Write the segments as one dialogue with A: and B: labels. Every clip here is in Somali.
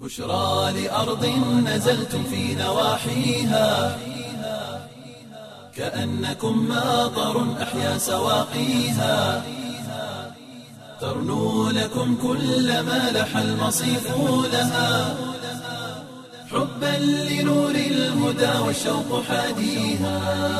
A: بشرى لأرض نزلتم في نواحيها كأنكم ماطر أحيا سواقيها ترنو لكم كل ما لح المصيف لها حبا لنور الهدى والشوق حاديها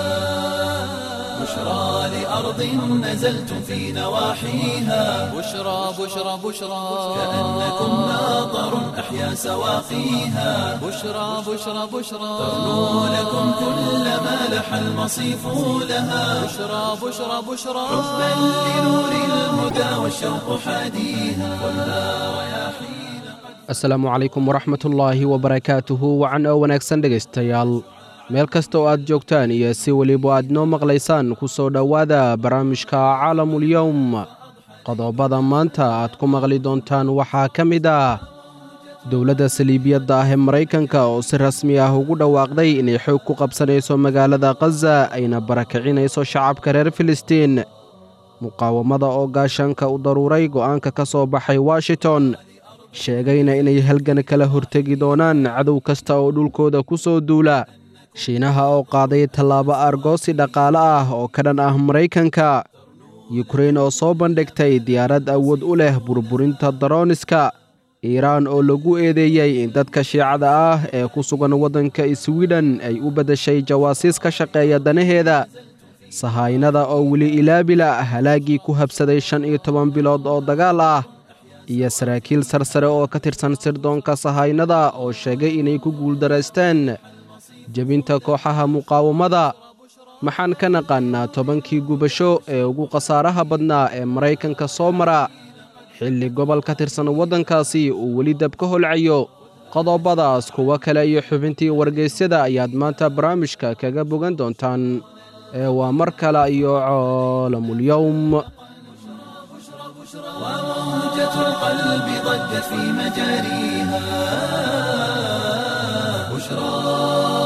A: بشرى لأرض نزلتم في نواحيها
B: بشرى
A: كأنكم ماطر أحيا سواقيها
B: بشرى
A: ترنو لكم كل ما لح المصيف لها
B: بشرى
A: حبا لنور الهدى والشوق حاديها والنار رياحينا
C: asalaamu calaykum waraxmatullaahi wabarakaatuhu wacan oo wanaagsan dhegaystayaal meel kasta oo aad joogtaan iyo si weliba aad noo maqlaysaan ku soo dhowaada barnaamijka caalamulyowm qodobada maanta aad ku maqli doontaan waxaa ka mid ah dowladda saliibiyadda ah ee maraykanka oo si rasmi ah ugu dhawaaqday inay xoog ku qabsanayso magaalada khaza ayna barakicinayso shacabka reer filistiin muqaawamada oo gaashaanka u daruuray go'aanka ka soo baxay washington sheegayna inay halgan kala hortegi doonaan cadow kasta oo dhulkooda ku soo duula shiinaha oo qaaday tallaabo argoosi dhaqaale ah oo ka dhan ah maraykanka yukrain oo soo bandhigtay diyaarad awood u leh burburinta darooniska iiraan oo lagu eedeeyey in dadka shiicada ah ee ku sugan waddanka swiden ay u beddeshay jawaasiis ka shaqeeya danaheeda sahaynada oo weli ilaabila halaaggii ku habsaday 15 bilood oo dagaal ah iyo saraakiil sarsare oo ka tirsan sirdoonka sahaynada oo sheegay inay ku guuldaraysteen jebinta kooxaha muqaawamada maxaan ka naqaannaa 10kii gubasho ee ugu khasaaraha badnaa ee maraykanka soo mara xilli gobol ka tirsan waddankaasi uu weli dab ka holcayo qodobadaas kuwo kale iyo xubintii wargeysyada ayaad maanta barnaamijka kaga bogan doontaan ee waa mar kale iyo caalamulyowm
A: وموجة القلب ضجت في مجاريها بشرى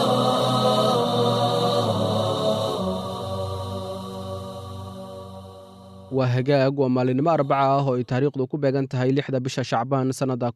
C: waa hagaag waa maalinimo arbaca ah oo ay taariikhdu ku beegan tahay 6da bisha shacbaan sannada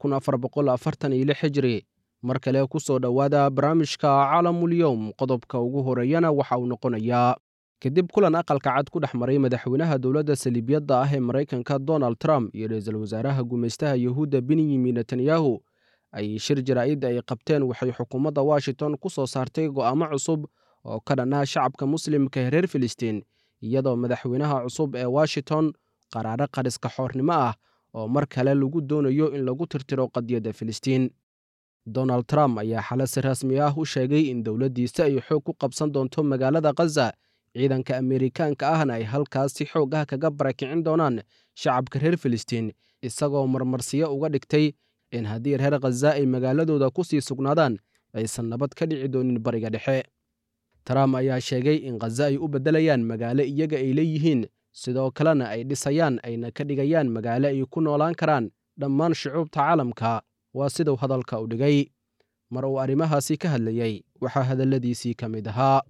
C: 1446 hijri mar kale ku soo dhowaada barnaamijka caalamulyowm qodobka ugu horeeyana waxa uu noqonayaa kadib kulan aqalka cad ku dhex maray madaxweynaha dowladda saliibiyadda ah ee maraykanka donald trump iyo ra'iisul wasaaraha gumaystaha yuhuudda benyamin netanyahu ay shir jaraa'id ay qabteen waxay xukuumadda washington ku soo saartay go'aamo cusub oo ka dhan ah shacabka muslimka ee reer filistiin iyadoo madaxweynaha cusub ee washington qaraaro qariska xoornimo ah oo mar kale lagu doonayo in lagu tirtiro qadiyadda filistiin donald trump ayaa xale si rasmi ah u sheegay in dowladdiisa ay xoog ku qabsan doonto magaalada khaza ciidanka ameerikaanka ahna ay halkaas si xoog ah kaga barakicin doonaan shacabka reer filistiin isagoo marmarsiyo uga dhigtay in haddii reer khaza ay magaaladooda ku sii sugnaadaan aysan nabad ka dhici doonin bariga dhexe trump ayaa sheegay in khaza ay u beddelayaan magaalo iyaga ay leeyihiin sidoo kalena ay dhisayaan ayna ka dhigayaan magaalo ay ku noolaan karaan dhammaan shucuubta caalamka waa siduu hadalka u dhigay mar uu arrimahaasi ka hadlayey waxaa hadalladiisii ka mid ahaa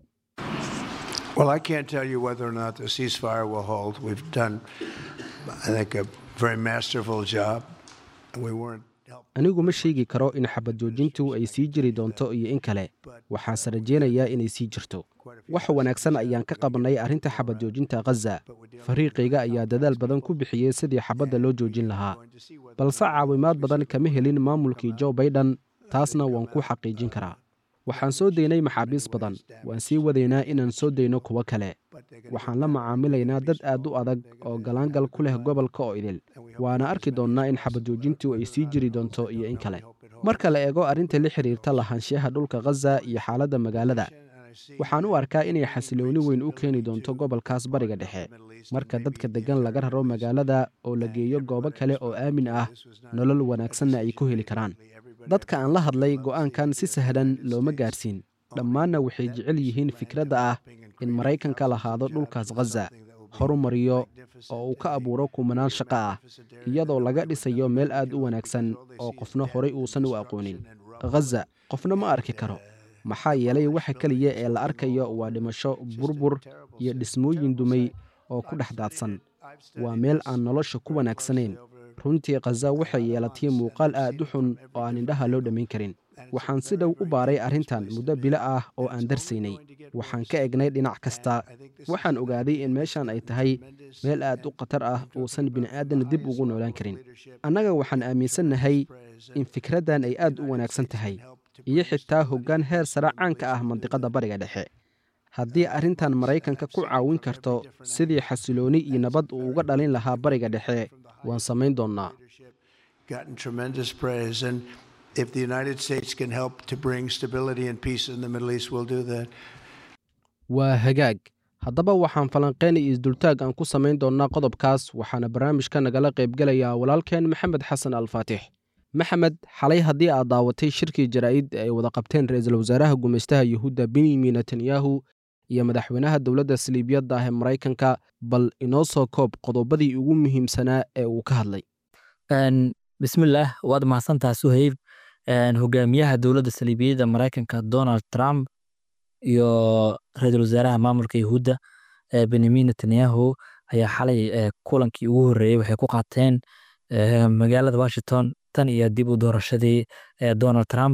D: Well, I can't tell you whether or not the ceasefire will hold. We've done, I think, a very masterful job. And we weren't helped.
C: anigu ma sheegi karo in xabad joojintu ay sii jiri doonto iyo in kale waxaase rajaynayaa inay sii jirto wax wanaagsan ayaan ka qabannay arrinta xabad joojinta khaza fariiqayga ayaa dadaal badan ku bixiyey sidii xabadda loo joojin lahaa balse caawimaad badan kama helin maamulkii joe baiden taasna waan ku xaqiijin karaa waxaan soo daynay maxaabiis badan waan sii wadaynaa inaan soo dayno kuwo kale waxaan la macaamilaynaa dad aad u adag oo galaangal ku leh gobolka oo idil waana arki doonnaa in xabad joojintu ay sii jiri doonto iyo in kale marka la eego arrinta la xidhiirta lahaanshiyaha dhulka khaza iyo xaaladda magaalada waxaan u arkaa inay xasilooni weyn u keeni doonto gobolkaas bariga dhexe marka dadka deggan laga raro magaalada oo la geeyo goobo kale oo aamin ah nolol wanaagsanna ay ku heli karaan dadka aan la hadlay go'aankan si sahlan looma gaarsiin dhammaanna waxay jecel yihiin fikradda ah in maraykanka lahaado dhulkaas khaza horumariyo oo uu ka abuuro kumanaan shaqo ah iyadoo laga dhisayo meel aad u wanaagsan oo qofna horay uusan u aqoonin khaza qofna ma arki karo maxaa yeelay waxa keliya ee la arkayo waa dhimasho burbur iyo dhismooyin dumay oo ku dhex daadsan waa meel aan nolosha ku wanaagsanayn runtii khaza waxay yeelatay muuqaal aad u xun oo aan indhaha loo dhammayn karin. waxaan si dhow u baaray arrintan muddo bilo ah oo aan darsaynay. waxaan ka egnay dhinac kasta. waxaan ogaaday in meeshan ay tahay meel aad u khatar ah uusan bini'aadan dib ugu noolaan karin. annaga waxaan aaminsannahay in fikraddan ay aad u wanaagsan tahay, iyo xitaa hoggaan heer sare caanka ah mandiqadda bariga dhexe. haddii arrintan maraykanka ku caawin karto sidii xasilooni iyo nabad uu uga dhalin lahaa bariga dhexe, waan samayn doonnaa.
D: Gotten tremendous praise, and if the United States can help to bring stability and peace in the Middle East, we'll do that.
C: waa hagaag. haddaba waxaan falanqeyn iyo isdultaag aan ku samayn doonnaa qodobkaas, waxaana barnaamijka nagala qaybgelayaa walaalkeen maxamed xasan alfaatix. maxamed, xalay haddii aad daawatay shirkii jaraa'id ay wada qabteen ra'iisul wasaaraha gumaystaha yuhuudda benyamin netanyahu iyo madaxweynaha dowladda saliibiyadda ah ee maraykanka, bal inoo soo koob qodobadii ugu muhiimsanaa ee uu ka hadlay.
E: bismillaah, waad mahadsantaha Suhayb. hogaamiyaha dowladda saliibiyadda maraykanka Donald Trump iyo ra'iisul wasaaraha maamulka yuhuudda Benjamin Netanyahu ayaa xalay kulankii ugu horreeyey waxay ku qaateen magaalada Washington tan iyo dib u doorashadii Donald Trump.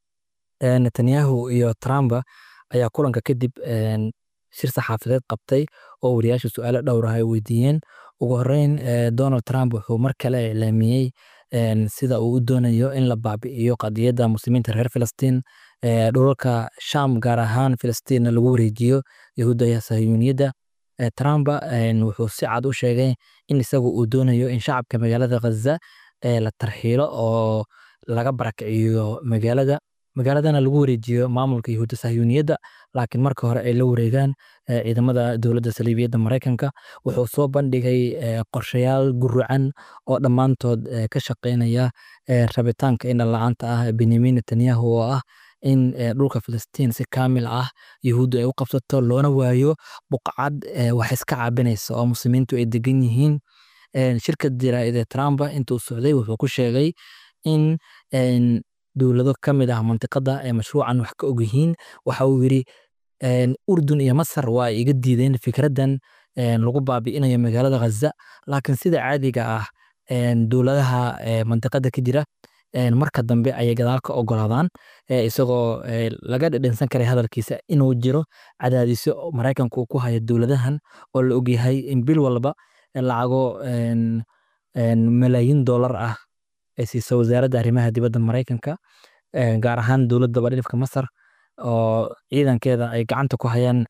E: Netanyahu iyo Trump ayaa kulanka kadib shir saxaafadeed qabtay oo wariyaasha su'aalo dhowr ah ay weydiiyeen. ugu horreyn, Donald Trump wuxuu mar kale ilaamiyey sida uu u doonayo in la baabi'iyo qadiyadda muslimiinta reer Filistiin, dhulalka Sham gaar ahaan Filistiin lagu wareejiyo Yahuudda iyo Sahiyuuniyadda. Trump wuxuu si cad u sheegay in isagu uu doonayo in shacabka magaalada Gaza la tarxiilo oo laga barakiciyo magaaladana lagu wareejiyo maamulka Yahuudda Sahiyuuniyadda, laakiin marka hore ay la wareegaan ciidamada dowladda saliibiyadda Maraykanka. wuxuu soo bandhigay qorshayaal guracan oo dhammaantood ka shaqeynaya rabitaanka indhan la'aanta ah Benjamin Netanyahu, oo ah in dhulka Filistiin si kaamil ah Yahuuddu ay u qabsato, loona waayo buqcad wax iska caabinaysa oo muslimiintu ay degan yihiin. shirka jaraa'id ee Trump intuu socday wuxuu ku sheegay in dowlado ka mid ah mantiqada ee mashruucan wax ka og yihiin. waxa uu yidhi Urdun iyo Masar waa ay iga diideen fikraddan lagu baabi'inayo magaalada Gaza, laakiin sida caadiga ah dowladaha mantiqada ka jira marka dambe ayay gadaal ka ogolaadaan, isagoo laga dhadhansan karay hadalkiisa inuu jiro cadaadisyo Maraykanku uu ku hayo dowladahan oo la ogyahay in bil walba lacago malaayiin dollar ah ay siiso wasaaradda arrimaha dibadda Maraykanka, gaar ahaan dowladda badhifka Masar oo ciidankeeda ay gacanta ku hayaan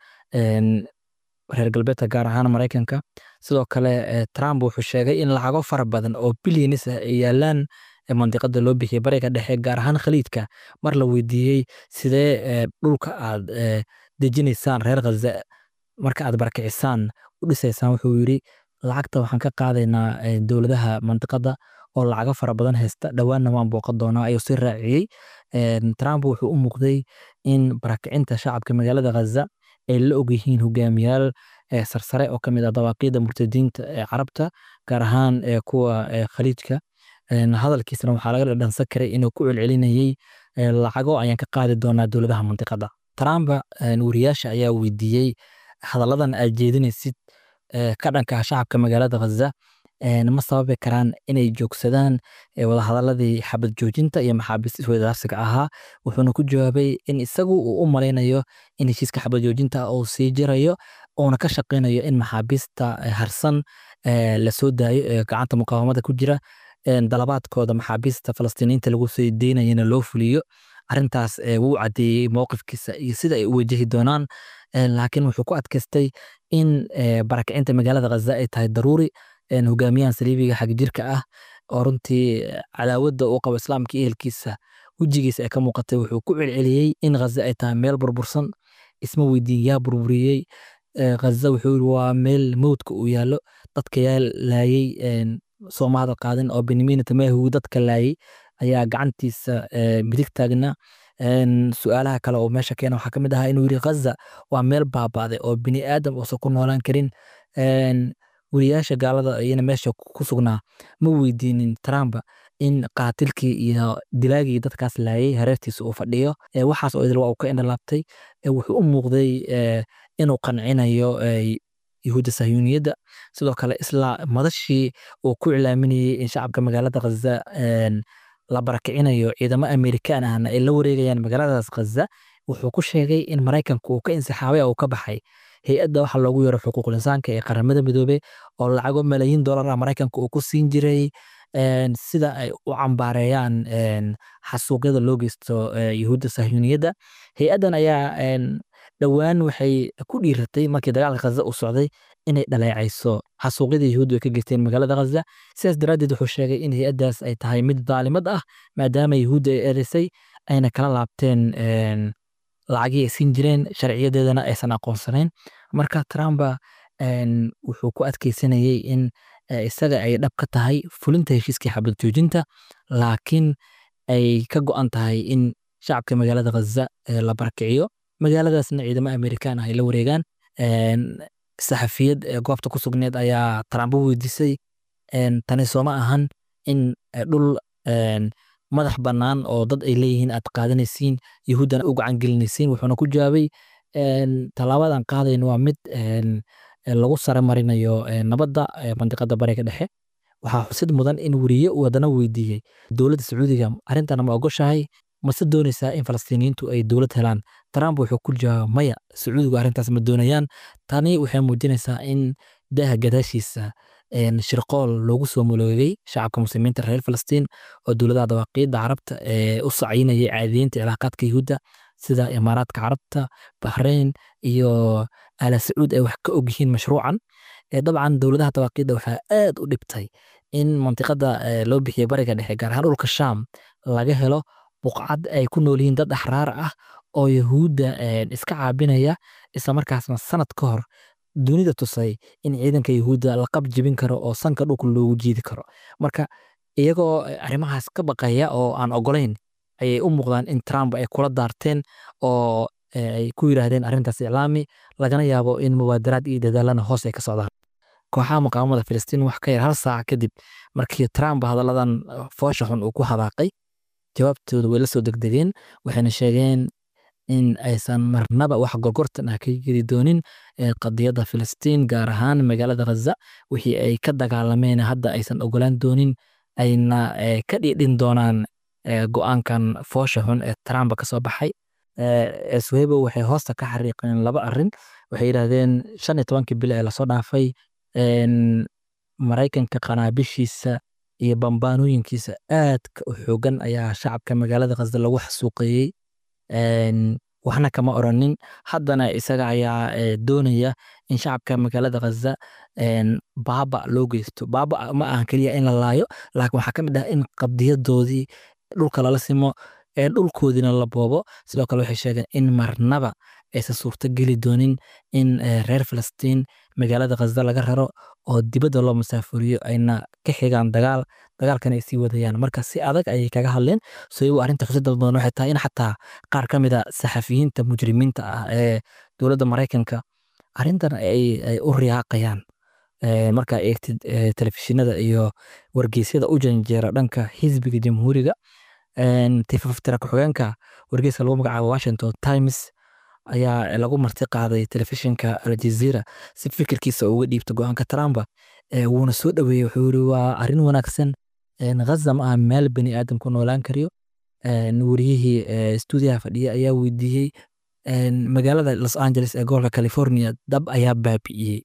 E: reer galbeedka gaar ahaan Maraykanka. sidoo kale Trump wuxuu sheegay in lacago fara badan oo bilyanis ah ay yaalaan mantiqada loo bixiyay bariga dhexe gaar ahaan khaliidka. mar la weydiiyey sidee dhulka aad dejinaysaan reer Gaza marka aad barakicisaan u dhisaysaan, wuxuu yidhi lacagta waxaan ka qaadaynaa dowladaha mantiqada oo lacago fara badan haysta, dhowaanna waan booqan doonaa ayuu si raaciyey. Trump wuxuu u muuqday in barakicinta shacabka magaalada Gaza ay la og yihiin hogaamiyaal sarsare oo ka mid ah dawaaqiidda murtadiinta ee carabta, gaar ahaan kuwa khaliijka. hadalkiisana waxaa laga dhadhansan karay inuu ku celcelinayay lacago ayaan ka qaadi doonaa dowladaha mantiqada. Trump wariyaasha ayaa weydiiyey hadalladan aad jeedinaysid ka dhanka ah shacabka magaalada Gaza ma sababi karaan inay joogsadaan wadahadaladii xabad joojinta iyo maxaabiista isweydaarsiga ahaa. wuxuuna ku jawaabay in isagu uu u malaynayo in heshiiska xabad joojinta uu sii jirayo, uuna ka shaqeynayo in maxaabiista harsan la soo daayo ee gacanta muqaawamada ku jira, dalabaadkooda maxaabiista Falastiiniyiinta lagu soo deynayana loo fuliyo. arrintaas wuu caddeeyey mowqifkiisa iyo sida ay u wajahi doonaan, laakiin wuxuu ku adkaystay in barakicinta magaalada Gaza ay tahay daruuri. hogaamiyahan saliibiga xag jirka ah oo runtii cadaawadda uu qabo islaamka iyo ehelkiisa wejigiisa ay ka muuqatay, wuxuu ku celceliyey in Gaza ay tahay meel burbursan. isma weydiin yaa burburiyey Gaza, wuxuu yidhi waa meel mowdka uu yaallo, dadka yaa laayay sooma hadal qaadin oo Benjamin Netanyahu dadka laayay ayaa gacantiisa midig taagna. su'aalaha kale oo meesha keena waxaa ka mid ahaa inuu yidhi Gaza waa meel baaba'day oo bini aadam uusan ku noolaan karin. wariyaasha gaalada iyana meesha ku sugnaa ma weydiinin Trump in qaatilkii iyo dilaagii dadkaas laayay hareertiisa uu fadhiyo. waxaas oo idil waa uu ka indhalaabtay. wuxuu u muuqday inuu qancinayo yuhuudda sahyuuniyadda sidoo kale isla madashii uu ku iclaaminayay in shacabka magaalada Gaza la barakicinayo ciidamo Amerikaan ahna ay la wareegayaan magaaladaas Gaza wuxuu ku sheegay in Maraykanku uu ka insixaabay oo ka baxay hay'adda waxa loogu yeero xuquuqul insaanka ee qaramada midoobay oo lacago malaayiin dollar ah Maraykanku uu ku siin jiray sida ay u cambaareeyaan xasuuqyada loo geysto yuhuudda sahyuuniyadda hay'addan ayaa dhowaan waxay ku dhiiratay markii dagaalka Gaza uu socday inay dhaleecayso xasuuqyada yuhuuddu ay ka geysteen magaalada Gaza sidaas daraaddeed wuxuu sheegay in hay'addaas ay tahay mid daalimad ah maadaama yuhuudda ay erisay ayna kala laabteen lacagii ay siin jireen sharciyadeedana aysan aqoonsanayn marka Trump wuxuu ku adkeysanayay in isaga ay dhab ka tahay fulinta heshiiskii xabad joojinta laakiin ay ka go'an tahay in shacabka magaalada Gaza la barakiciyo magaaladaasna ciidamo Amerikaan ah ay la wareegaan saxafiyad goobta ku sugneed ayaa Trump weydiisay tani sooma ahan in dhul madax bannaan oo dad ay leeyihiin aad qaadanaysiin yuhuuddana u gacan gelinaysiin wuxuuna ku jawaabay tallaabadan qaadayna waa mid lagu sare marinayo nabadda mandiqada bariga dhexe waxaa xusid mudan in weriye uu haddana weydiiyey dowladda Sacuudiga arrintana ma ogoshahay mase doonaysaa in Falastiiniyiintu ay dowlad helaan Trump wuxuu ku jawaabay maya Sacuudigu arrintaas ma doonayaan tani waxay muujinaysaa in daaha gadaashiisa shirqool loogu soo maloogay shacabka muslimiinta reer Falastiin oo dowladaha dawaaqiidda carabta u sacinayay caadiyiinta cilaaqaadka yuhuudda sida imaaraadka carabta Bahrain iyo Al Sacuud ay wax ka og yihiin mashruucan dabcan dowladaha dawaaqiidda waxaa aad u dhibtay in mantiqada loo bixiyo bariga dhexe gaar ahaan dhulka Shaam laga helo buqcad ay ku nool yihiin dad axraar ah oo yuhuudda iska caabinaya isla markaasna sanad ka hor dunida tusay in ciidanka yuhuudda la qab jebin karo oo sanka dhulka loogu jiidi karo marka iyagoo arrimahaas ka baqaya oo aan ogolayn ayay u muuqdaan in Trump ay kula daarteen oo ay ku yiraahdeen arrintaas iclaami lagana yaabo in mubaadaraad iyo dadaalana hoos ay ka socdaan kooxaha muqaawamada Filistiin wax ka yar hal saac kadib markii Trump hadalladan foosha xun uu ku hadaaqay jawaabtooda way la soo degdegeen waxayna sheegeen in aysan marnaba wax gorgortan ah ka jiri doonin qadiyadda Filistiin gaar ahaan magaalada Gaza wixii ay ka dagaalameen hadda aysan ogolaan doonin ayna ka dhidhin doonaan go'aankan foosha xun ee Trump ka soo baxay Suhaybo waxay hoosta ka xariiqeen laba arrin waxay yiraahdeen 15 bil ee la soo dhaafay Maraykanka qanaabishiisa iyo bambaanooyinkiisa aadka u xoogan ayaa shacabka magaalada Gaza lagu xasuuqeeyay waxna kama oranin haddana isaga ayaa doonaya in shacabka magaalada Gaza baaba loo geysto baaba ma ahan kaliya in la laayo laakiin waxaa ka mid ah in qadiyadoodii dhulka lala simo dhulkoodina la boobo sidoo kale waxay sheegeen in marnaba aysan suurto geli doonin in reer Falastiin magaalada Gaza laga raro oo dibadda loo musaafuriyo ayna ka xigaan dagaalkan ay sii wadayaan marka si adag ayay kaga hadleen soo arrinta xusidda badan waxay tahay in xataa qaar ka mid ah saxafiyiinta mujrimiinta ah ee dowladda Maraykanka arrintan ay u riyaaqayaan marka eegtid telefishinada iyo wargeysyada u janjeera dhanka xisbiga jamhuuriga tifaftira ku-xigeenka wargeyska lagu magacaabo Washington Times ayaa lagu marti qaaday telefishinka Al Jazeera si fikirkiisa uga dhiibto go'aanka Trump wuuna soo dhaweeyay wuxuu yiri waa arrin wanaagsan Gaza ma aha meel bani aadam ku noolaan kariyo wariyihii stuudiyaha fadhiya ayaa weydiiyey magaalada Los Angeles ee gobolka California dab ayaa baabi'iyey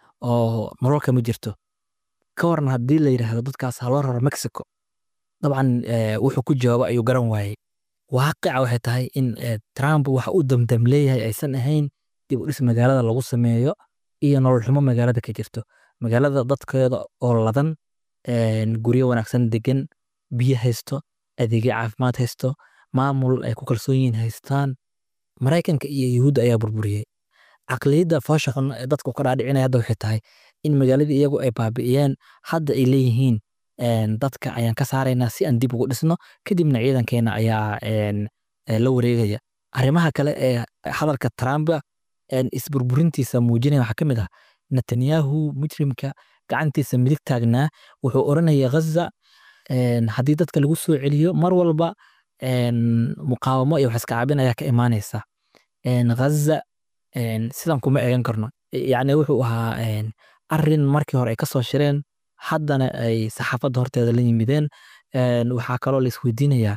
E: oo mararka ma jirto ka waran haddii la yiraahdo dadkaas ha loo raro Mexico dabcan wuxuu ku jawaabay ayuu garan waayay waaqica waxay tahay in Trump waxa uu damdam leeyahay aysan ahayn dib u dhis magaalada lagu sameeyo iyo nolol xumo magaalada ka jirto magaalada dadkeeda oo ladan guryo wanaagsan degan biyo haysto adeegyo caafimaad haysto maamul ay ku kalsoon yihiin haystaan Maraykanka iyo Yuhuudda ayaa burburiyay aqliyadda foosha xun ee dadku ka dhaadhicinaya hadda waxay tahay in magaaladii iyagu ay baabi'iyeen hadda ay leeyihiin dadka ayaan ka saaraynaa si aan dib ugu dhisno kadibna ciidankeena ayaa la wareegaya arrimaha kale ee hadalka Trump isburburintiisa muujinaya waxaa ka mid ah Netanyahu mujrimka gacantiisa midig taagnaa wuxuu oranaya Gaza haddii dadka lagu soo celiyo mar walba muqaawamo iyo wax iska caabinaya ka imaanaysa Gaza sidan kuma eegan karno yacni wuxuu ahaa arrin markii hore ay ka soo shireen haddana ay saxaafadda horteeda la yimideen. Waxaa kaloo la isweydiinayaa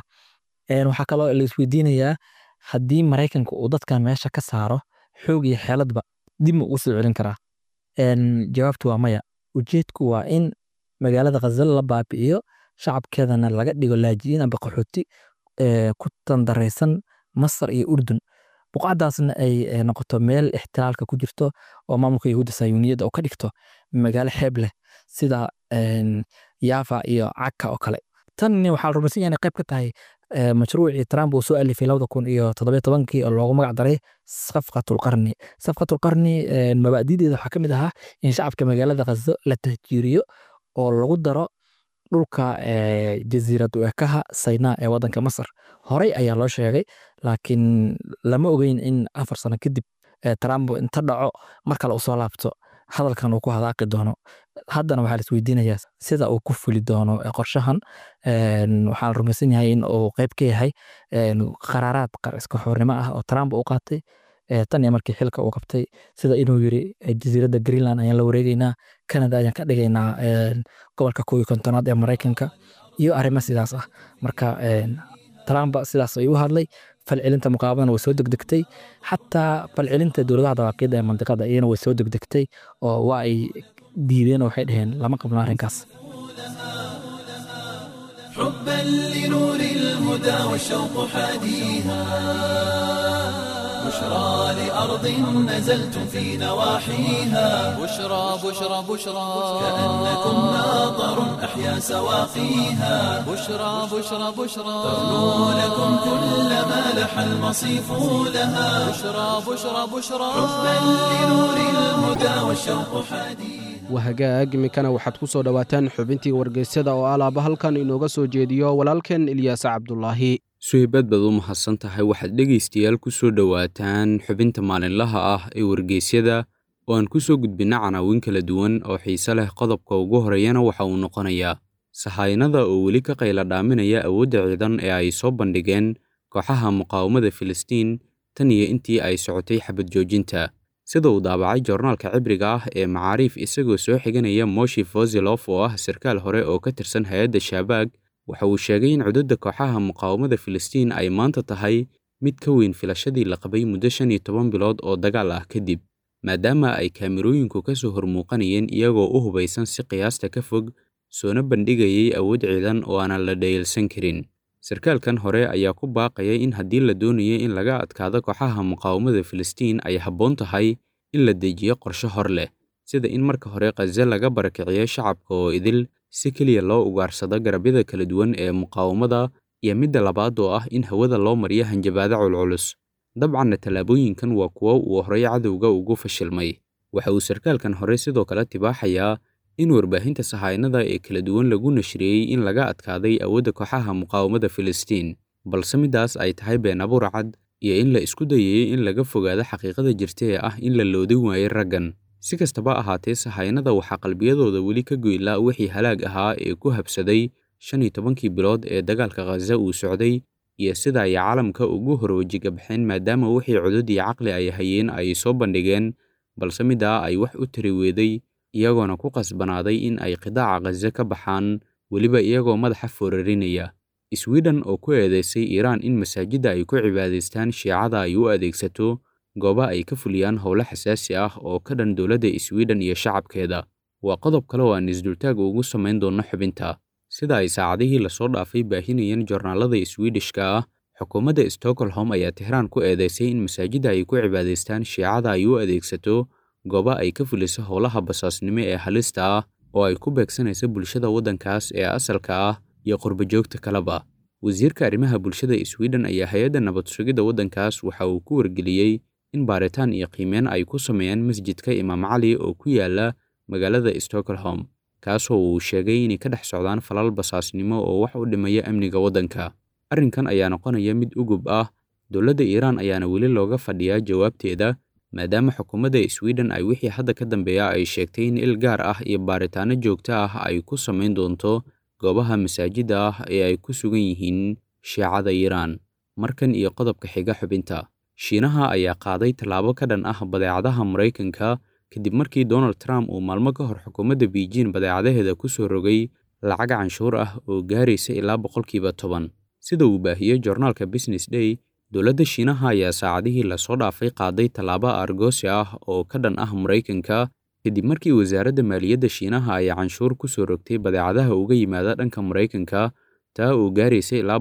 E: haddii Maraykanka uu dadkan meesha ka saaro xoog iyo xeeladba dib ma ugu soo celin karaa? Jawaabtu waa maya. Ujeedku waa in magaalada Ghaza la baabi'iyo, shacabkeedana laga dhigo laaji'in amba qaxooti ku tandaraysan Masar iyo Urdun. Buqacdaasna ay noqoto meel ixtiraalka ku jirto oo maamulka Yahuudda Sahyuuniyadda uu ka dhigto magaalo xeeb leh sida Yafa iyo Caka oo kale. Tan waxaa la rumaysan yahay inay qayb ka tahay mashruucii Trump uu soo alifay 2017 oo loogu magac daray Safqatul Qarni. Safqatul Qarni mabaadi'deeda waxaa ka mid ahaa in shacabka magaalada Ghaza la tahjiiriyo oo lagu daro dhulka jasiiradu ekaha Saynaa ee waddanka Masar. Horey ayaa loo sheegay, laakiin lama ogeyn in 4 sano kadib Trump inta dhaco mar kale uu soo laabto hadalkan uu ku hadaaqi doono. Haddana waxaa la isweydiinayaa sida uu ku fuli doono qorshahan. Waxaa la rumaysan yahay in uu qayb ka yahay qaraaraad iska xornimo ah oo Trump uu qaatay tan iyo markii xilka uu qabtay, sida inuu yiri jasiiradda Greenland ayaan la wareegaynaa, Canada ayaan ka dhigaynaa gobolka 51aad ee Maraykanka iyo arrimo sidaas ah. Marka Trump sidaas ayuu u hadlay. falcelinta muqaawadana way soo degdegtay, xataa falcelinta dowladaha dawaaqidda ee mantiqada iyana way soo degdegtay oo waa ay diideen oo waxay dhaheen lama qabno arrinkaas.
A: حبا لنور الهدى والشوق حاديها بشرى لأرض نزلتم في نواحيها
B: بشرى بشرى بشرى
A: كأنكم ماطر أحيا سواقيها
B: بشرى بشرى بشرى
A: تغنو لكم كل ما لح المصيف لها
B: بشرى بشرى بشرى
A: حبا لنور الهدى والشوق حاديها
C: wahagaag iminkana waxaad ku soo dhowaataan xubintii wargeysyada oo alaaba halkan inooga soo jeediyo walaalkeen Ilyaas Cabdulaahi.
F: suhibad baad u mahadsan tahay. waxaad dhegaystayaal ku soo dhowaataan xubinta maalinlaha ah ee wargeysyada oo aan ku soo gudbinna canaawin kala duwan oo xiise leh. qodobka ugu horeeyana waxa uu noqonayaa sahaynada oo weli ka qayla dhaaminaya awoodda ciidan ee ay soo bandhigeen kooxaha muqaawamada Filistiin tan iyo intii ay socotay xabad joojinta. sida uu daabacay joornaalka cibriga ah ee Macaariif isagoo soo xiganaya Moshi Fozilov oo ah sarkaal hore oo ka tirsan hay'adda Shabaag, waxa uu sheegay in cududda kooxaha muqaawamada Filistiin ay maanta tahay mid ka weyn filashadii la qabay muddo 15 bilood oo dagaal ah kadib, maadaama ay kaamirooyinku ka soo hormuuqanayeen iyagoo u hubaysan si qiyaasta ka fog, soona bandhigayay awood ciidan oo aanan la dhayalsan karin. sarkaalkan hore ayaa ku baaqaya in haddii la doonayo in laga adkaado kooxaha muqaawamada Filistiin ay habboon tahay in la dejiyo qorshe hor leh, sida in marka hore Ghaza laga barakiciyo shacabka oo idil si keliya loo ugaarsado garabyada kala duwan ee muqaawamada, iyo midda labaad oo ah in hawada loo mariyo hanjabaado culculus. dabcanna tallaabooyinkan waa kuwo uu horey cadowga ugu fashilmay. waxa uu sarkaalkan hore sidoo kale tibaaxayaa in warbaahinta sahaynada ee kala duwan lagu nashriyey in laga adkaaday awoodda kooxaha muqaawamada Filistiin, balse midaas ay tahay been abuur cad iyo in la isku dayay in laga fogaado xaqiiqada jirta ee ah in la loodin waayay raggan. si kastaba ahaatee, sahaynada waxaa qalbiyadooda weli ka goylaa wixii halaag ahaa ee ku habsaday 15kii bilood ee dagaalka Ghaza uu socday, iyo sida ay caalamka ugu horwajiga baxeen maadaama wixii cudud iyo caqli ay hayeen ay soo bandhigeen, balse midaa ay wax u tiri weeday, iyagoona ku qasbanaaday in ay qidaaca Ghaza ka baxaan, weliba iyagoo madaxa foorarinaya. Sweden oo ku eedeysay Iiraan in masaajidda ay ku cibaadaystaan Shiicada ay u adeegsato goobo ay ka fuliyaan howlo xasaasi ah oo ka dhan dowladda Sweden iyo shacabkeeda. waa qodob kale oo aan isdultaag ugu samayn doono xubinta. sida ay saacadihii lasoo dhaafay baahinayeen joornaalada Swedishka ah, xukuumadda Stockholm ayaa Tehran ku eedeysay in masaajidda ay ku cibaadaystaan Shiicada ay u adeegsato goobo ay ka fuliso howlaha basaasnimo ee halista ah oo ay ku beegsanayso bulshada waddankaas ee asalka ah iyo qurbajoogta kaleba. wasiirka arrimaha bulshada Sweden ayaa hay'adda nabad sugidda waddankaas waxa uu ku wargeliyey in baaritaan iyo qiimeyn ay ku sameeyaan masjidka Imaam Cali oo ku yaala magaalada Stockholm, kaasoo uu sheegay inay ka dhex socdaan falal basaasnimo oo wax u dhimaya amniga waddanka. arrinkan ayaa noqonaya mid ugub ah. dowladda Iiraan ayaana weli looga fadhiyaa jawaabteeda, maadaama xukuumadda Sweden ay wixii hadda ka dambeeya ay sheegtay in il gaar ah iyo baaritaano joogto ah ay ku samayn doonto goobaha masaajidda ah ee ay ku sugan yihiin Shiicada Iiraan. markan iyo qodobka xiga xubinta. Shiinaha ayaa qaaday tallaabo ka dhan ah badeecadaha Maraykanka kadib markii Donald Trump uu maalmo ka hor xukuumadda Beijing badeecadaheeda ku soo rogay lacag canshuur ah oo gaaraysa ilaa 10%. Sida uu baahiyey joornaalka Business Day, dowladda Shiinaha ayaa saacadihii la soo dhaafay qaaday tallaabo argoosi ah oo ka dhan ah Mareykanka kadib markii wasaaradda maaliyadda Shiinaha ay canshuur ku soo rogtay badeecadaha uga yimaada dhanka Mareykanka taa oo gaaraysa ilaa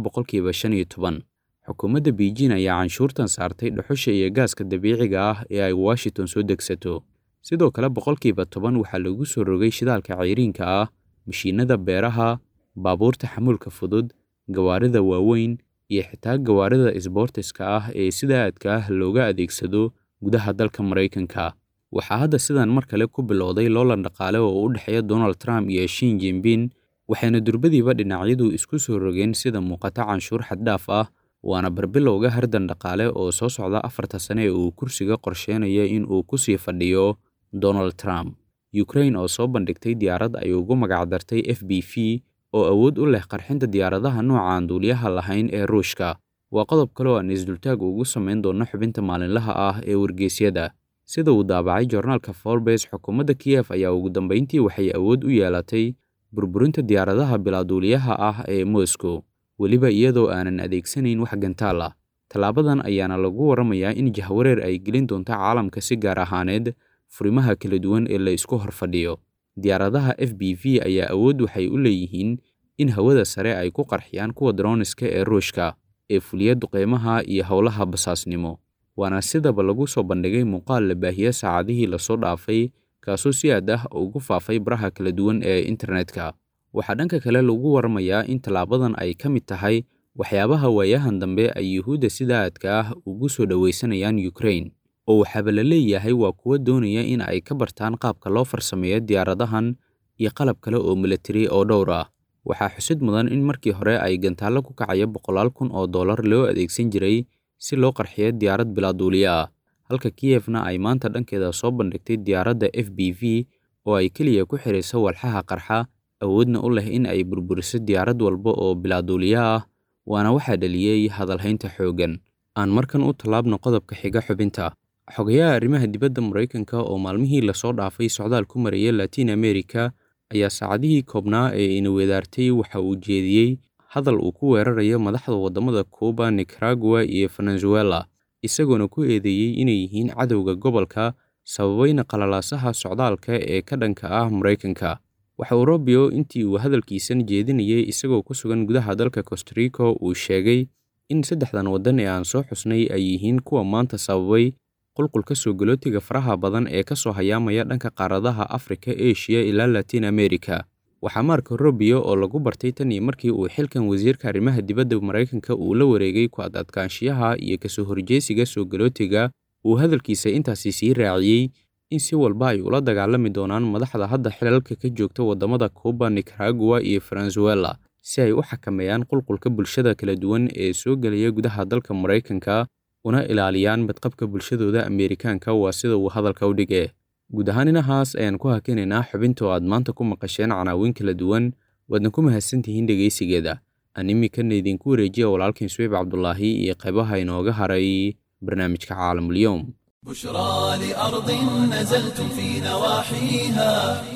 F: 15%. Xukuumadda Beijing ayaa canshuurtan saartay dhuxusha iyo gaaska dabiiciga ah ee ay Washington soo degsato. Sidoo kale 10% waxaa lagu soo rogay shidaalka cayriinka ah, mashiinada beeraha, baabuurta xamuulka fudud, gawaarida waaweyn iyo xitaa gawaarida isboortiska ah ee sida aadka ah looga adeegsado gudaha dalka Mareykanka. Waxaa hadda sidan mar kale ku bilowday loolan dhaqaale oo u dhexeeya Donald Trump iyo Xi Jinping, waxayna durbadiiba dhinacyadu isku soo rogeen sida muuqata canshuur xad dhaaf ah, waana barbilowga hardan dhaqaale oo soo socda 4 sano ee uu kursiga qorsheynaya in uu ku sii fadhiyo Donald Trump. Ukraine oo soo bandhigtay diyaarad ay ugu magac dartay FPV oo awood u leh qarxinta diyaaradaha nooca aan duuliyaha lahayn ee Ruushka. Waa qodob kale oo aan isdultaag ugu samayn doono xubinta maalinlaha ah ee wargeysyada. Sida uu daabacay joornaalka Forbes, xukuumadda Kiev ayaa ugu dambeyntii waxay awood u yeelatay burburinta diyaaradaha bilaa duuliyaha ah ee Moscow, weliba iyadoo aanan adeegsanayn wax gantaal ah. Tallaabadan ayaana lagu waramayaa in jahwareer ay gelin doonto caalamka si gaar ahaaneed furimaha kala duwan ee la isku horfadhiyo. Diyaaradaha FPV ayaa awood waxay u leeyihiin in hawada sare ay ku qarxiyaan kuwa droniska ee Ruushka ee fuliya duqeymaha iyo howlaha basaasnimo. Waana sidaba lagu soo bandhigay muuqaal la baahiyay saacadihii la soo dhaafay kaasoo si aad ah ugu faafay baraha kala duwan ee internetka. Waxaa dhanka kale lagu waramayaa in tallaabadan ay ka mid tahay waxyaabaha waayahan dambe ay Yuhuudda sida aadka ah ugu soo dhawaysanayaan Ukraine, oo waxaaba la leeyahay waa kuwa doonaya in ay ka bartaan qaabka loo farsameeyo diyaaradahan iyo qalab kale oo military oo dhowr ah. Waxaa xusid mudan in markii hore ay gantaallo ku kacaya $100,000 loo adeegsan jiray si loo qarxiyo diyaarad bilaa duuliye ah, halka Kievna ay maanta dhankeeda soo bandhigtay diyaaradda FPV oo ay keliya ku xirayso walxaha qarxa, awoodna u leh in ay burburiso diyaarad walba oo bilaa duuliye ah, waana waxaa dhaliyey hadalhaynta xooggan. Aan markan u tallaabno qodobka xiga xubinta. Xogayaha arrimaha dibadda Mareykanka oo maalmihii la soo dhaafay socdaal ku maraya Latin America ayaa saacadihii koobnaa ee ina weedaartay waxa uu jeediyey hadal uu ku weerarayo madaxda wadamada Cuba, Nicaragua iyo Venezuela, isagoona ku eedeeyey inay yihiin cadowga gobolka sababayna qalalaasaha socdaalka ee ka dhanka ah Mareykanka. Waxa uu Rubio intii uu hadalkiisan jeedinayay isagoo ku sugan gudaha dalka Costa Rica uu sheegay in saddexdan wadan ee aan soo xusnay ay yihiin kuwa maanta sababay qulqulka soo galootiga faraha badan ee ka soo hayaamaya dhanka qaaradaha Afrika, Asia ilaa Latin America. Waxaa Marco Rubio oo lagu bartay tan iyo markii uu xilkan wasiirka arrimaha dibadda Mareykanka uu la wareegay ku adkaanshiyaha iyo ka soo horjeesiga soo galootiga, uu hadalkiisa intaasi sii raaciyey in si walba ay ula dagaalami doonaan madaxda hadda xilalka ka joogta wadamada Cuba, Nicaragua iyo Venezuela si ay u xakameeyaan qulqulka bulshada kala duwan ee soo galaya gudaha dalka Mareykanka una ilaaliyaan badqabka bulshadooda Ameerikaanka. Waa sida uu hadalka u dhigay. Guud ahaan inahaas ayaan ku hakinaynaa xubinta oo aad maanta ku maqasheen canaawin kala duwan. Waadna ku mahadsantihiin dhegeysigeeda. Aan iminkana idinku wareejiya walaalkiin Suweyb Cabdulaahi iyo qaybaha inooga haray barnaamijka Caalamul-Yawm.
A: بشرى لأرض نزلتم في نواحيها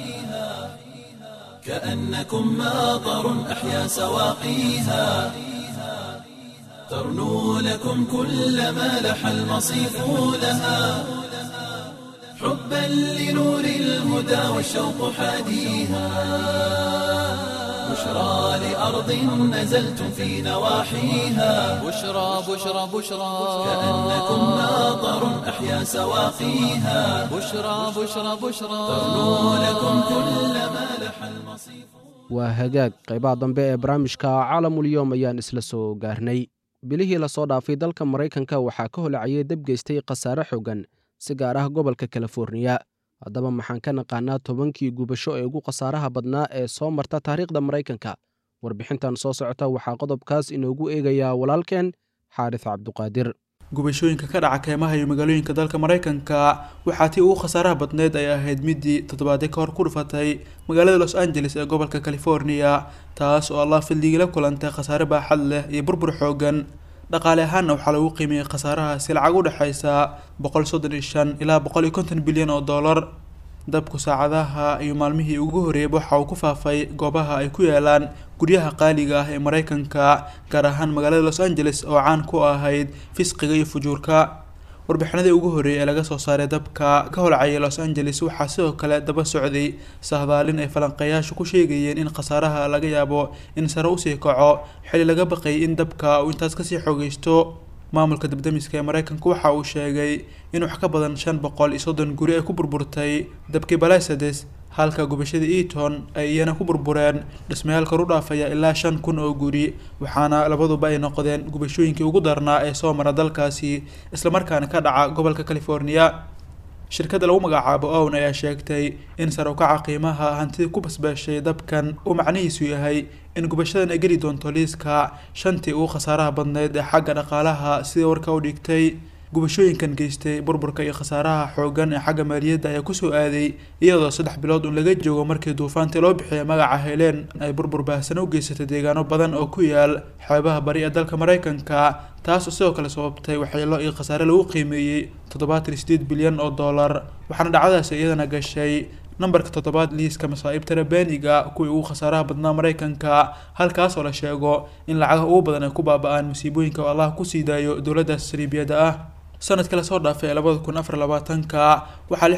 A: كأنكم ماطر أحيا سواقيها ترنو لكم كل ما لح المصيف لها حبا لنور الهدى والشوق حاديها بشرى لأرض نزلتم في نواحيها
B: بشرى بشرى بشرى
A: كأنكم ماطر أحيا سواقيها
B: بشرى بشرى بشرى
A: ترنو لكم كل ما لح المصيف.
C: waa hagaag qaybaha dambe ee barnaamijka Caalamul-Yawm ayaan isla soo gaarnay. bilihii la soo dhaafay dalka Mareykanka waxaa ka holacayay dab geystay khasaare xooggan si gaar ah gobolka California. haddaba maxaan ka naqaanaa 10kii gubasho ee ugu khasaaraha badnaa ee soo marta taariikhda Mareykanka? warbixintan soo socota waxaa qodobkaas inoogu eegayaa walaalkeen Xaaris Cabduqaadir.
G: gubashooyinka ka dhaca keymaha iyo magaalooyinka dalka Mareykanka waxaa tii ugu khasaaraha badneed ay ahayd midii toddobaadii ka hor ku dhufatay magaalada Los Angeles ee gobolka California, taas oo Allah fadliga la kulantay khasaare baaxad leh iyo burbur xooggan. dhaqaale ahaan waxaa lagu qiimeeyay khasaaraha si lacag u dhaxaysa $135 ilaa $150 bilyan. dabku saacadaha iyo maalmihii ugu horreeyay waxa uu ku faafay goobaha ay ku yaalaan guryaha qaaliga ah ee Mareykanka gaar ahaan magaalada Los Angeles oo caan ku ahayd fisqiga iyo fujuurka. warbixinadii ugu horreeyay ee laga soo saaray dabka ka holcaya Los Angeles waxaa sidoo kale daba socday sahdaalin ay falanqeeyaashu ku sheegayeen in khasaaraha laga yaabo in sare u sii kaco xilli laga baqay in dabka uu intaas kasii xoogaysto. maamulka dibdamiska ee Mareykanka waxa uu sheegay in wax ka badan 530 guri ay ku burburtay dabkii Palisades halka gubashada Eaton ay iyana ku burbureen dhismayaal kor u dhaafaya ilaa 5,000 oo guri waxaana labaduba ay noqdeen gubashooyinkii ugu darnaa ee soo mara dalkaasi isla markaana ka dhaca gobolka California. shirkadda lagu magacaabo Owen ayaa sheegtay in sare u kaca qiimaha hantida ku basbaashay dabkan uu macnihiisu yahay in gubashadan ay geli doonto liiska shantii ugu khasaaraha badneed ee xagga dhaqaalaha sida warka u dhigtay. gubashooyinkan geystay burburka iyo khasaaraha xooggan ee xagga maaliyadda ayaa kusoo aaday iyadoo 3 bilood laga joogo markii duufaantii loo bixiyay magaca Helene ay burbur baahsan u geysatay deegaano badan oo ku yaal xeebaha bari ee dalka Mareykanka taas oo sidoo kale sababtay waxyeello iyo khasaare lagu qiimeeyay $78 bilyan waxaana dhacdadaas iyadana gashay nambarka 7 liiska masaa'ibta rabbaaniga kuwii ugu khasaaraha badnaa Mareykanka halkaas oo la sheego in lacagaha ugu badan ay ku baaba'aan musiibooyinka oo Allah ku sii daayo dowladda Sriibiyada ah. sanadka la soo dhaafay 2024 waxaa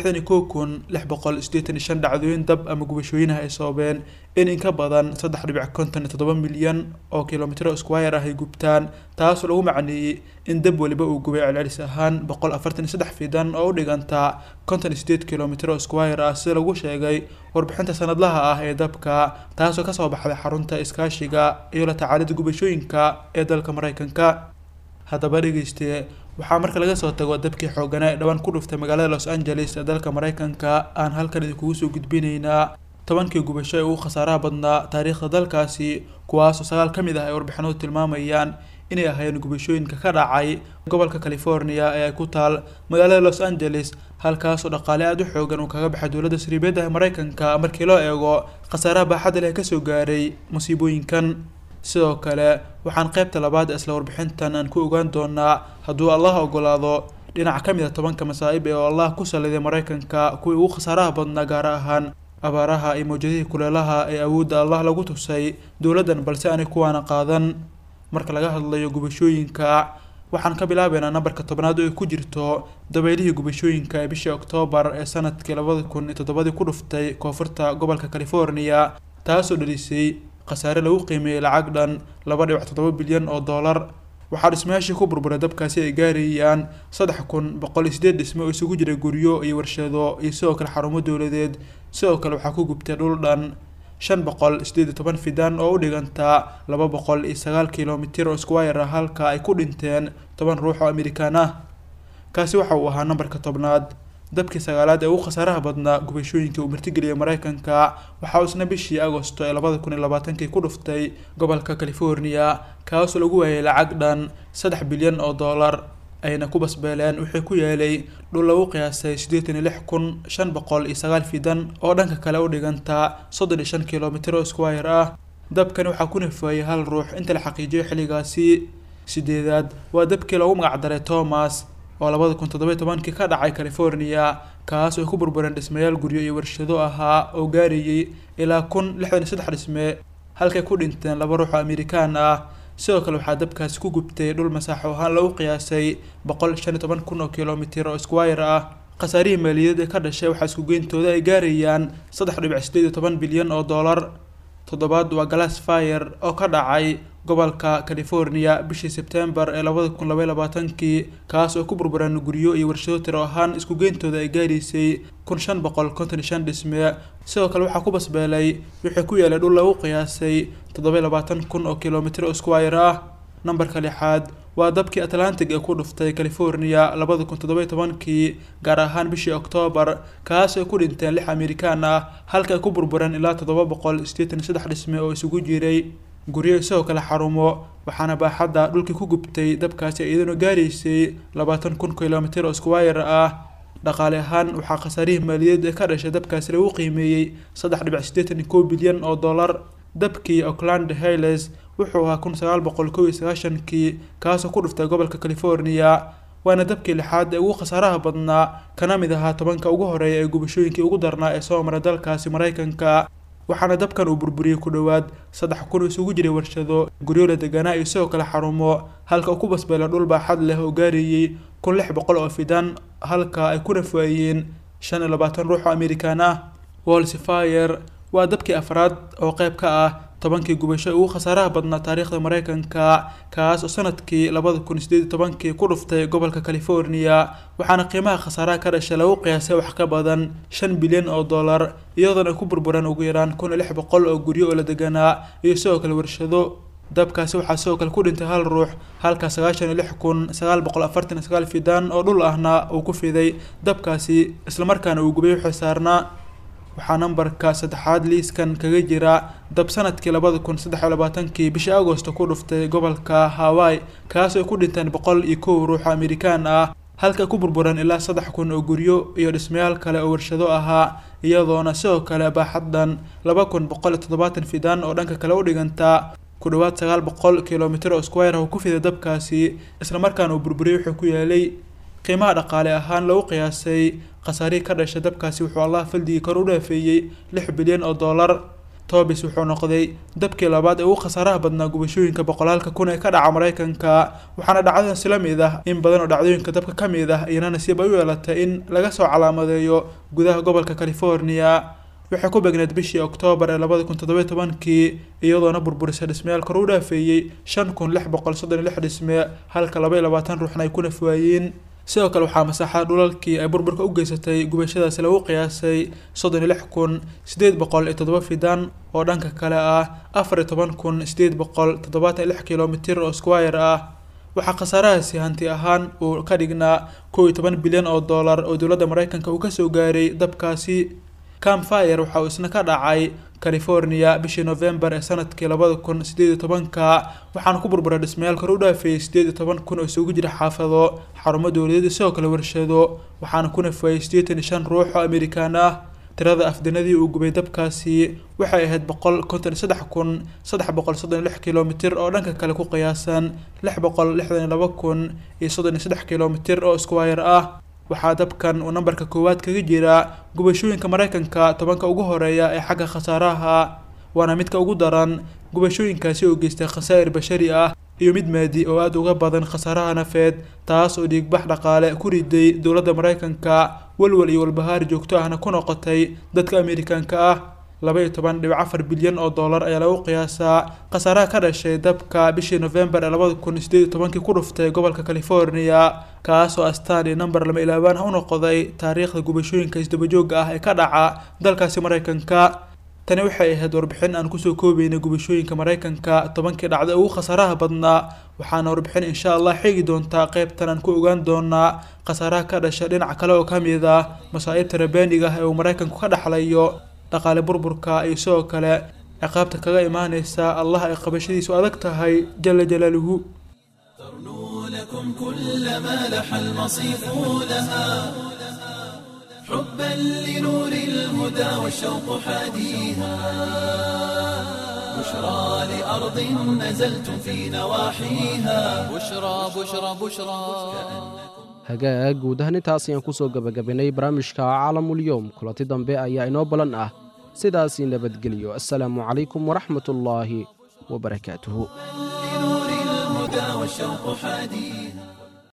G: 61,685 dhacdooyin dab ama gubashooyin ay sababeen in ka badan 3.57 milyan oo kiiloomitir square ah ay gubtaan taas oo lagu macneeyay in dab waliba uu gubay celcelis ahaan 143 fiidan oo u dhiganta 58 kiiloomitir square ah sida lagu sheegay warbixinta sanadlaha ah ee dabka taas oo ka soo baxday xarunta iskaashiga iyo la tacaalida gubashooyinka ee dalka Mareykanka. haddaba dhegeyste waxaa marka laga soo tago dabkii xoogganaa ee dhawaan ku dhuftay magaalada Los Angeles ee dalka Mareykanka aan halkan idinku soo gudbinaynaa 10kii gubasho ee ugu khasaaraha badnaa taariikhda dalkaasi kuwaas oo 9 ka mid ah ay warbixinadu tilmaamayaan inay ahaayeen gubashooyinka ka dhacay gobolka California ee ku taal magaalada Los Angeles halkaas oo dhaqaale aad u xooggan uu kaga baxay dowladda Sriibiyada ee Mareykanka markii loo eego khasaaraha baaxadda leh ka soo gaaray musiibooyinkan. sidoo kale waxaan qaybta labaad isla warbixintan aan ku ogaan doonaa hadduu Allah ogolaado dhinaca ka mid ah 10ka masaa'ib ee Allah ku saliday Mareykanka kuwii ugu khasaaraha badnaa gaar ahaan abaaraha iyo mowjadaha kuleelaha ee awoodda Allah lagu tusay dowladdan balse aanay kuwaana qaadan. marka laga hadlayo gubashooyinka waxaan ka bilaabeynaa nambarka 10aad oo ku jirto dabeylihii gubashooyinka ee bishii Oktoobar ee sanadkii 2007 ku dhuftay koonfurta gobolka California taas oo dhalisay khasaare lagu qiimeeyay lacag dhan $2.7 bilyan waxaa dhismayaashii ku burburay dabkaasi ay gaarayaan 3,108 dhisme oo isugu jira guryo iyo warshado iyo sidoo kale xarumo dowladeed. sidoo kale waxaa ku gubtay dhul dhan 518 fiidan oo u dhiganta 209 kiiloomitir square halka ay ku dhinteen 10 ruux oo Amerikaan ah. kaasi waxa uu ahaa nambarka 10aad. dabkii 9aad ee ugu khasaaraha badnaa gubashooyinka uu martigeliyay Mareykanka waxa uu isna bishii Agoosto ee 2020 ku dhuftay gobolka California kaas oo lagu waayay lacag dhan $3 bilyan ayna ku basbeeleen wixii ku yeelay dhul lagu qiyaasay 86,509 fiidan oo dhanka kale u dhiganta 35 kiiloomitir square ah. dabkan waxaa ku nafayay hal ruux inta la xaqiijiyay xilligaasi. 8aad waa dabkii lagu magac daray Thomas oo 2017 ka dhacay California kaas oo ku burbureen dhismayaal guryo iyo warshado ahaa oo gaarayay ilaa 1,063 dhisme halka ku dhinteen 2 ruux oo Amerikaan ah. sidoo kale waxaa dabkaasi ku gubtay dhul masaaxo ahaan lagu qiyaasay 115,000 kiiloomitir square ah. khasaarihii maaliyadeed ee ka dhashay waxaa isku geyntooda ay gaarayaan $3.18 bilyan. 7aad waa Glass Fire oo ka dhacay gobolka California bishii September ee 2022 kaas oo ku burbureen guryo iyo warshado tiro ahaan isku geyntooda ay gaaraysay 555 dhisme. sidoo kale waxaa ku basbeelay wixii ku yeelay dhul lagu qiyaasay 27,000 kiiloomitir square ah. nambarka 6aad waa dabkii Atlantic ee ku dhuftay California 2017 gaar ahaan bishii Oktoobar kaas oo ku dhinteen 6 Amerikaan ah halka ay ku burbureen ilaa 783 dhisme oo isugu jiray guryo sidoo kale xarumo waxaana baaxadda dhulkii ku gubtay dabkaasi iyadoo gaaraysay 20,000 kiiloomitir square ah. dhaqaale ahaan waxaa khasaarihii maaliyadeed ee ka dhashay dabkaasi lagu qiimeeyay $3.81 bilyan. dabkii Oakland Hills wuxuu ahaa 1991 kaas oo ku dhuftay gobolka California waana dabkii lixaad ee ugu khasaaraha badnaa kana mid ahaa 10 ugu horeeya ee gubashooyinkii ugu darnaa ee soo maray dalkaasi Mareykanka waxaana dabkan uu burburiyay ku dhawaad 3,000 isugu jiray warshado guryo la deganaa iyo sidoo kale xarumo halka uu ku basbeelay dhul baaxad leh oo gaarayay 1,600 oo fidan halka ay ku rafaayeen 25 ruux oo Amerikaan ah Walls Fire waa dabkii afraad oo qayb ka ah 10 gubasho ugu khasaaraha badnaa taariikhda Mareykanka kaas oo sanadkii 2018 ku dhuftay gobolka California waxaana qiimaha khasaaraha ka dhashay lagu qiyaasay wax ka badan 5 bilyan oo dollar iyadoo ay ku burbureen ugu yaraan 1,600 oo guryo oo la deganaa iyo sidoo kale warshado dabkaasi waxaa sidoo kale ku dhintay hal ruux halka 96,949 fidan oo dhul ahna uu ku fiday dabkaasi isla markaana uu gubay xisaarna waxaa nambarka saddexaad liiskan kaga jira dab sanadkii 2023 bishii Agoosto ku dhuftay gobolka Hawaii kaas oo ku dhinteen 101 ruux Amerikaan ah halka ku burburan ilaa 3,000 oo guryo iyo dhismayaal kale oo warshado ahaa iyadoona sidoo kale baaxaddan 2,170 fidan oo dhanka kale u dhiganta ku dhawaad 900 kilomitir oo square oo ku fiday dabkaasi isla markaana uu burburiyay wuxuu ku yaalay qiimaha dhaqaale ahaan lagu qiyaasay khasaarihii ka dhashay dabkaasi wuxuu Allah faldigi kor u dhaafeeyay 6 bilyan oo dollar Tobis wuxuu noqday dabkii labaad ee ugu khasaaraha badnaa gubashooyinka boqolaalka kun ee ka dhaca Mareykanka waxaana dhacdadan sila mid ah in badan oo dhacdooyinka dabka ka mid ah iyana nasiib ay u yeelatay in laga soo calaamadeeyo gudaha gobolka California waxay ku beegneed bishii Oktoobar ee 2017 iyadoona burburisay dhismayaal kor u dhaafeeyay 5,636 dhisme halka 22 ruuxna ay ku nafwaayeen sidoo kale waxaa masaxada dhulalkii ay burburka u geysatay gubashadaasi lagu qiyaasay 36,807 fidan oo dhanka kale ah 14,876 kilomitir oo square ah waxaa khasaarahaasi hanti ahaan uu ka dhignaa 11 bilyan oo dollar oo dowladda Mareykanka uu ka soo gaaray dabkaasi Campfire waxa uu isna ka dhacay California bishii November ee sanadkii 2018 waxaana ku burburay dhismayaal kor u dhaafeeyay 18,000 oo isugu jira xaafado xarumo dawladeed sidoo kale warshado waxaana ku nafayay 85 ruux oo Amerikaan ah tirada afdanadii uu gubay dabkaasi waxay ahayd 153,336 kilomitir oo dhanka kale ku qiyaasan 662,033 kilomitir oo square ah waxaa dabkan uu nambarka koowaad kaga jira gubashooyinka Mareykanka 10 ugu horeeya ee xagga khasaaraha waana midka ugu daran gubashooyinkaasi oo geystay khasaar bashari ah iyo mid maadi oo aad uga badan khasaaraha nafeed taas oo dhiigbax dhaqaale ku riday dowladda Mareykanka walwal iyo walbahaar joogto ahna ku noqotay dadka Amerikaanka ah 12.4 bilyan oo dollar ayaa lagu qiyaasaa khasaaraha ka dhashay dabka bishii November 2018 ku dhuftay gobolka California kaas oo astaan iyo number lama ilaawaan u noqday taariikhda gubashooyinka isdabajooga ah ee ka dhaca dalkaasi Mareykanka tani waxay ahayd warbixin aan ku soo koobaynay gubashooyinka Mareykanka 10 dhacdo ugu khasaaraha badnaa waxaana warbixin insha Allah xigi doontaa qaybtan aan ku ogaan doonaa khasaaraha ka dhashay dhinaca kale oo kamid ah masaa'ibta rabaaniga ah ee Mareykanku ka dhaxlayo dhaqaale burburka iyo sidoo kale ciqaabta kaga imaanaysa Allah ay qabashadiisu adag tahay jalla jalaaluhu
A: ترنو لكم كل ما لح المصيف لها حبا لنور الهدى والشوق حاديها بشرى لأرض نزلتم في نواحيها
B: بشرى
C: hagaag guud ahaan intaas ayaan ku soo gabagabaynay barnaamijka caalamulyoom kulanti dambe ayaa inoo balan ah sidaasi nabadgelyo assalaamu calaykum waraxmatullaahi wabarakaatuhu
A: لنور الهدى والشوق حاديها